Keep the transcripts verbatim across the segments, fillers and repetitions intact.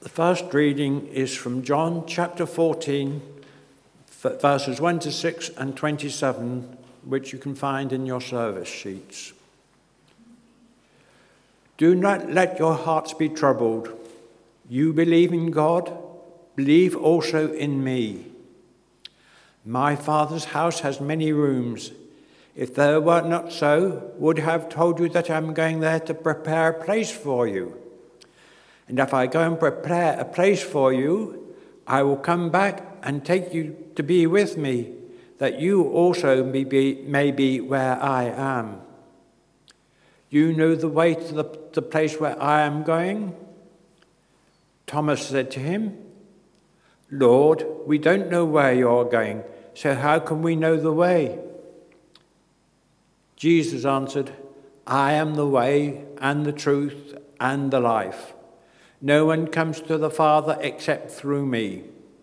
The first reading is from John chapter fourteen, verses one to six and twenty-seven, which you can find in your service sheets. Do not let your hearts be troubled. You believe in God, believe also in me. My Father's house has many rooms. If there were not so, would have told you that I am going there to prepare a place for you. And if I go and prepare a place for you, I will come back and take you to be with me, that you also may be, may be where I am. You know the way to the, the place where I am going? Thomas said to him, Lord, we don't know where you are going, so how can we know the way? Jesus answered, I am the way and the truth and the life. No one comes to the Father except through me.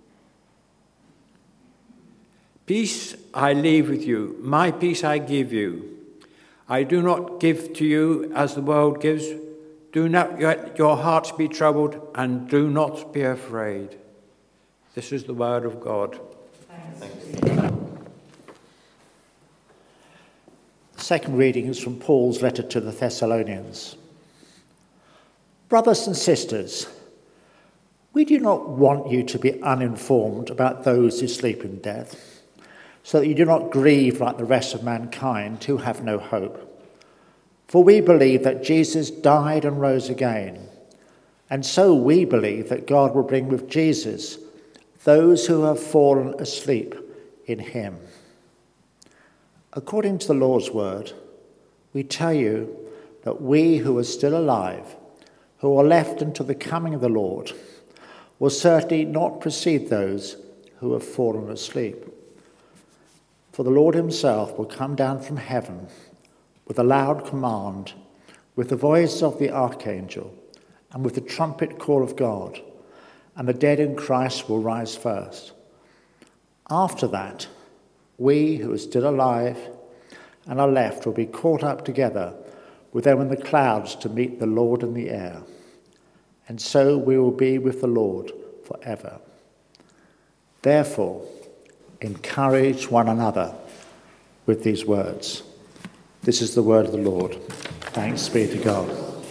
Peace I leave with you, my peace I give you. I do not give to you as the world gives. Do not let your hearts be troubled, and do not be afraid. This is the word of God. Thanks. The second reading is from Paul's letter to the Thessalonians. Brothers and sisters, we do not want you to be uninformed about those who sleep in death, so that you do not grieve like the rest of mankind who have no hope. For we believe that Jesus died and rose again, and so we believe that God will bring with Jesus those who have fallen asleep in him. According to the Lord's word, we tell you that we who are still alive, who are left until the coming of the Lord, will certainly not precede those who have fallen asleep. For the Lord himself will come down from heaven with a loud command, with the voice of the archangel, and with the trumpet call of God, and the dead in Christ will rise first. After that, we who are still alive and are left will be caught up together with them in the clouds to meet the Lord in the air. And so we will be with the Lord forever. Therefore, encourage one another with these words. This is the word of the Lord. Thanks be to God.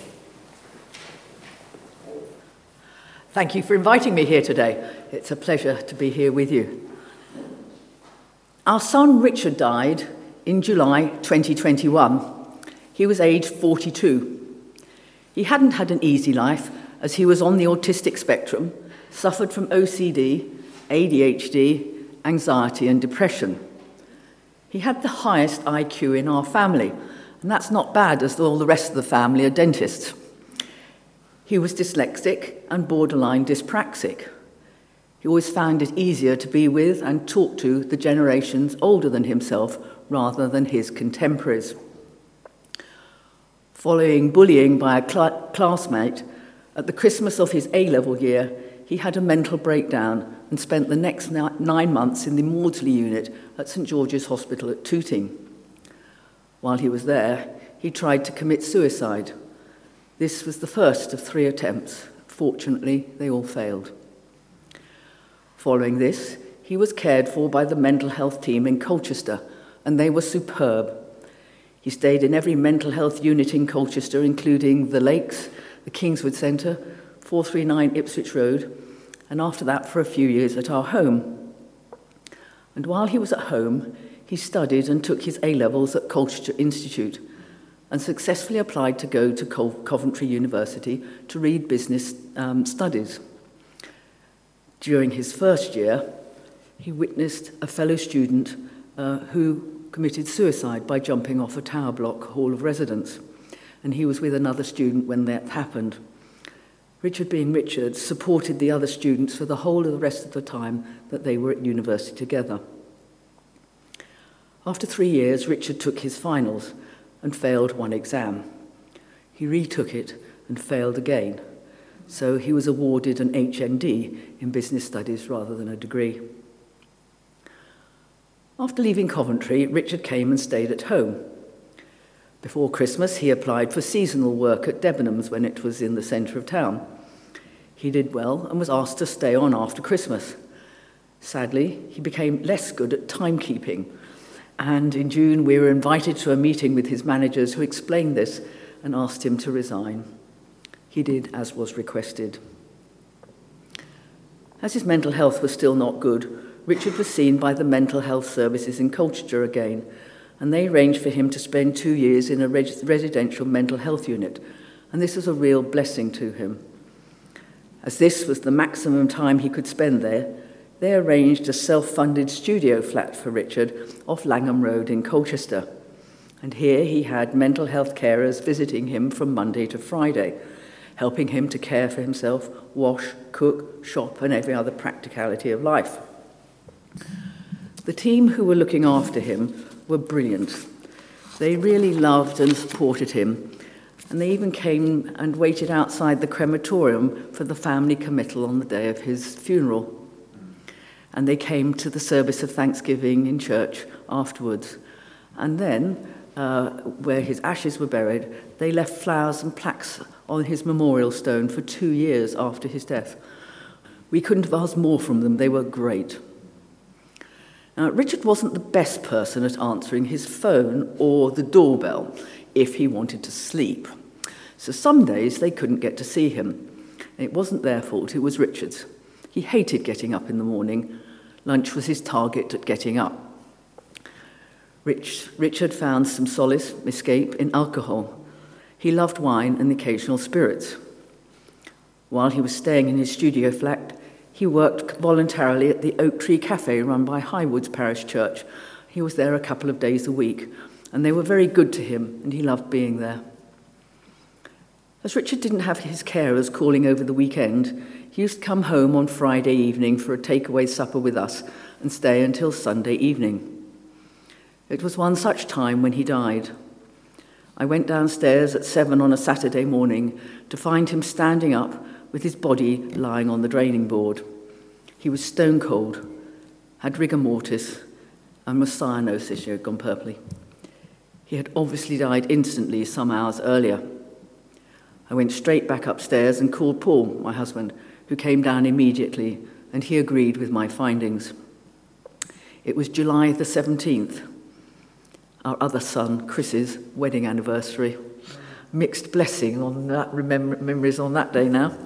Thank you for inviting me here today. It's a pleasure to be here with you. Our son Richard died in July twenty twenty-one. He was aged forty-two. He hadn't had an easy life, as he was on the autistic spectrum, suffered from O C D, A D H D, anxiety and depression. He had the highest I Q in our family, and that's not bad, as all the rest of the family are dentists. He was dyslexic and borderline dyspraxic. He always found it easier to be with and talk to the generations older than himself rather than his contemporaries. Following bullying by a cl- classmate, at the Christmas of his A-level year, he had a mental breakdown and spent the next nine months in the Maudsley unit at St George's Hospital at Tooting. While he was there, he tried to commit suicide. This was the first of three attempts. Fortunately, they all failed. Following this, he was cared for by the mental health team in Colchester, and they were superb. He stayed in every mental health unit in Colchester, including the Lakes, the Kingswood Centre, four thirty-nine Ipswich Road, and after that for a few years at our home. And while he was at home, he studied and took his A-levels at Colchester Institute and successfully applied to go to Co- Coventry University to read business um, studies. During his first year, he witnessed a fellow student uh, who committed suicide by jumping off a tower block hall of residence, and he was with another student when that happened. Richard, being Richard, supported the other students for the whole of the rest of the time that they were at university together. After three years, Richard took his finals and failed one exam. He retook it and failed again, so he was awarded an H N D in business studies rather than a degree. After leaving Coventry, Richard came and stayed at home. Before Christmas, he applied for seasonal work at Debenhams when it was in the centre of town. He did well and was asked to stay on after Christmas. Sadly, he became less good at timekeeping, and in June we were invited to a meeting with his managers who explained this and asked him to resign. He did as was requested. As his mental health was still not good, Richard was seen by the mental health services in Colchester again, and they arranged for him to spend two years in a res- residential mental health unit, and this was a real blessing to him. As this was the maximum time he could spend there, they arranged a self-funded studio flat for Richard off Langham Road in Colchester. And here he had mental health carers visiting him from Monday to Friday, helping him to care for himself, wash, cook, shop, and every other practicality of life. The team who were looking after him were brilliant. They really loved and supported him, and they even came and waited outside the crematorium for the family committal on the day of his funeral. And they came to the service of Thanksgiving in church afterwards. And then, uh, where his ashes were buried, they left flowers and plaques on his memorial stone for two years after his death. We couldn't have asked more from them. They were great. Now, Richard wasn't the best person at answering his phone or the doorbell if he wanted to sleep. So some days they couldn't get to see him. It wasn't their fault, it was Richard's. He hated getting up in the morning. Lunch was his target at getting up. Rich, Richard found some solace, escape in alcohol. He loved wine and the occasional spirits. While he was staying in his studio flat, he worked voluntarily at the Oak Tree Cafe run by Highwoods Parish Church. He was there a couple of days a week, and they were very good to him, and he loved being there. As Richard didn't have his carers calling over the weekend, he used to come home on Friday evening for a takeaway supper with us and stay until Sunday evening. It was one such time when he died. I went downstairs at seven on a Saturday morning to find him standing up with his body lying on the draining board. He was stone cold, had rigor mortis, and was cyanosis. He had gone purpley. He had obviously died instantly some hours earlier. I went straight back upstairs and called Paul, my husband, who came down immediately, and he agreed with my findings. It was July the seventeenth, our other son, Chris's, wedding anniversary. Mixed blessing on that, remem- memories on that day now.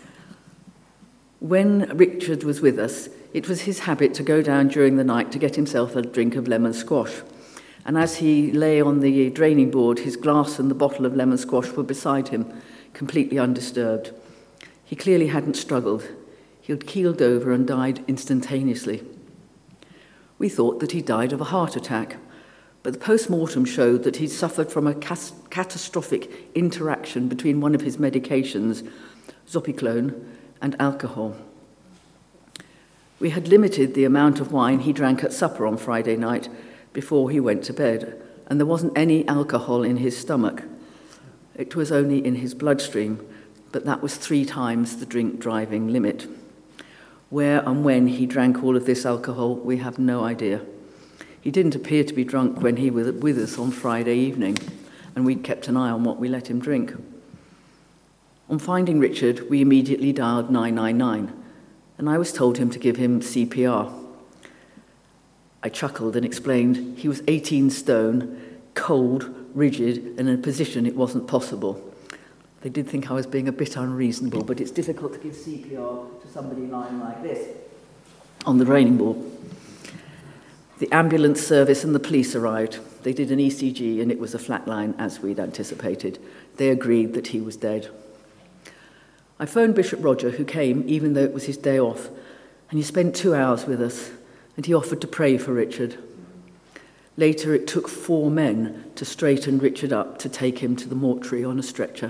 When Richard was with us, it was his habit to go down during the night to get himself a drink of lemon squash. And as he lay on the draining board, his glass and the bottle of lemon squash were beside him, completely undisturbed. He clearly hadn't struggled. He had keeled over and died instantaneously. We thought that he died of a heart attack, but the post-mortem showed that he'd suffered from a cas- catastrophic interaction between one of his medications, Zopiclone, and alcohol. We had limited the amount of wine he drank at supper on Friday night before he went to bed, and there wasn't any alcohol in his stomach. It was only in his bloodstream, but that was three times the drink-driving limit. Where and when he drank all of this alcohol, we have no idea. He didn't appear to be drunk when he was with us on Friday evening, and we'd kept an eye on what we let him drink. On finding Richard, we immediately dialed nine nine nine, and I was told him to give him C P R. I chuckled and explained he was eighteen stone, cold, rigid, and in a position it wasn't possible. They did think I was being a bit unreasonable, but it's difficult to give C P R to somebody lying like this on the draining board. The ambulance service and the police arrived. They did an E C G and it was a flatline as we'd anticipated. They agreed that he was dead. I phoned Bishop Roger, who came even though it was his day off, and he spent two hours with us, and he offered to pray for Richard. Later, it took four men to straighten Richard up to take him to the mortuary on a stretcher.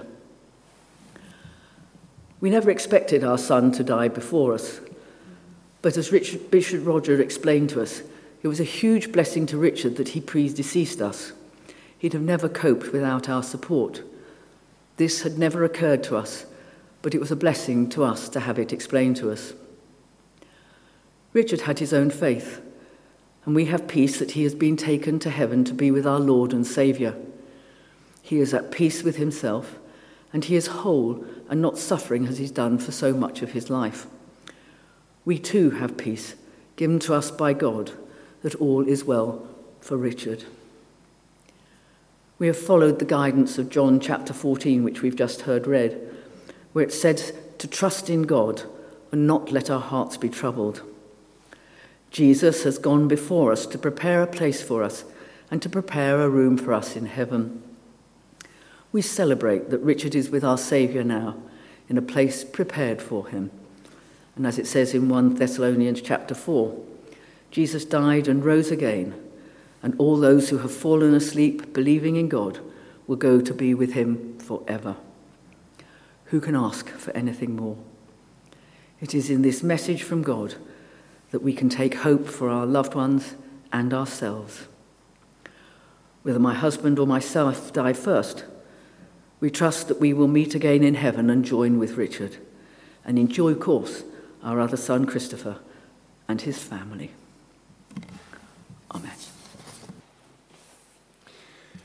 We never expected our son to die before us, but as Richard, Bishop Roger explained to us, it was a huge blessing to Richard that he predeceased us. He'd have never coped without our support. This had never occurred to us, but it was a blessing to us to have it explained to us. Richard had his own faith, and we have peace that he has been taken to heaven to be with our Lord and Saviour. He is at peace with himself, and he is whole and not suffering as he's done for so much of his life. We too have peace given to us by God, that all is well for Richard. We have followed the guidance of John chapter fourteen, which we've just heard read, where it said to trust in God and not let our hearts be troubled. Jesus has gone before us to prepare a place for us and to prepare a room for us in heaven. We celebrate that Richard is with our Saviour now, in a place prepared for him. And as it says in First Thessalonians chapter four, Jesus died and rose again, and all those who have fallen asleep believing in God will go to be with him forever. Who can ask for anything more? It is in this message from God that we can take hope for our loved ones and ourselves. Whether my husband or myself die first, we trust that we will meet again in heaven and join with Richard, and in due course our other son Christopher and his family.